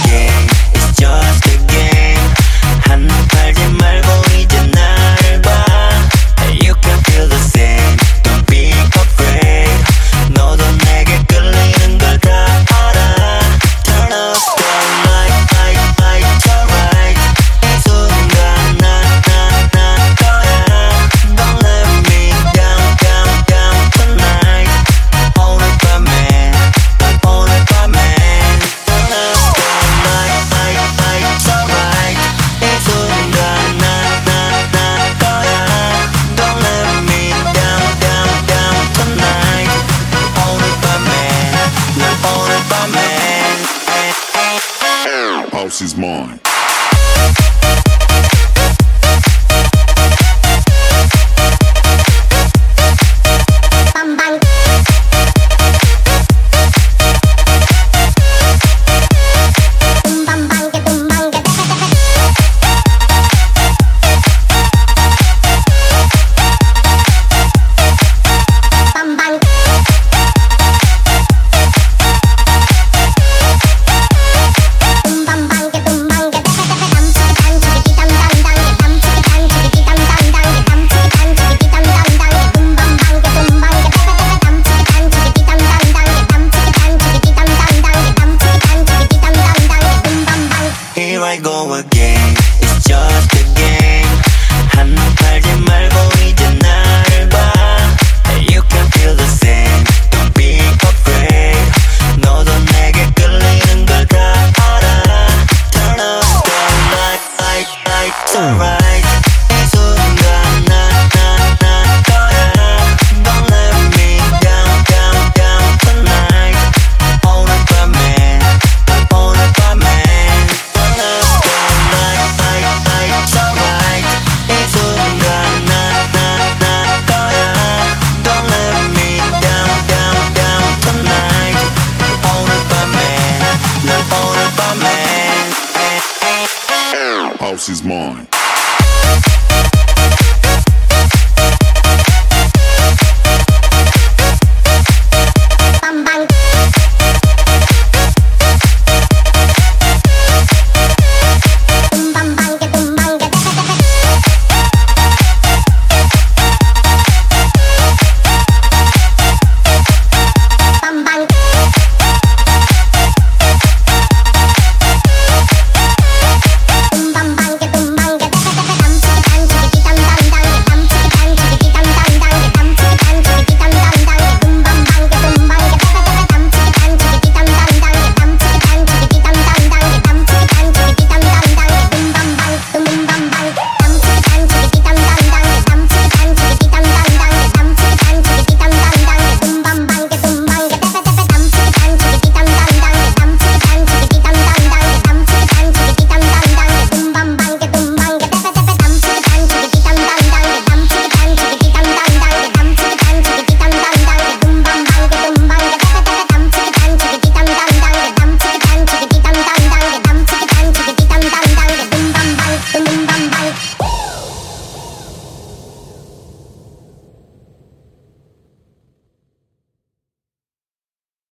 again. It's just a game. 한눈 팔지 말고 이제 날 봐. You can feel the same. Don't be afraid. 너도 내게 끌리는 걸 다 알아. Turn up the light, it's alright. 이 순간 난 거야. Don't let me down tonight. 오늘 밤에 Turn up the light, it's alright. 이 순간 난 거야. Don't let me down tonight. 오늘 밤에 House is mine. Here I go again. It's just a game. 한눈 팔지 말고 이제 날 봐. You can feel the same. Don't be afraid. 너도 내게 끌리는 걸 다 알아. Turn up the light, it's alright. 이 순간 난 거야. Don't let me down tonight. 오늘 밤에 Turn up the light, it's alright. 이 순간 난 거야. Don't let me down tonight. 오늘 밤에 House is mine.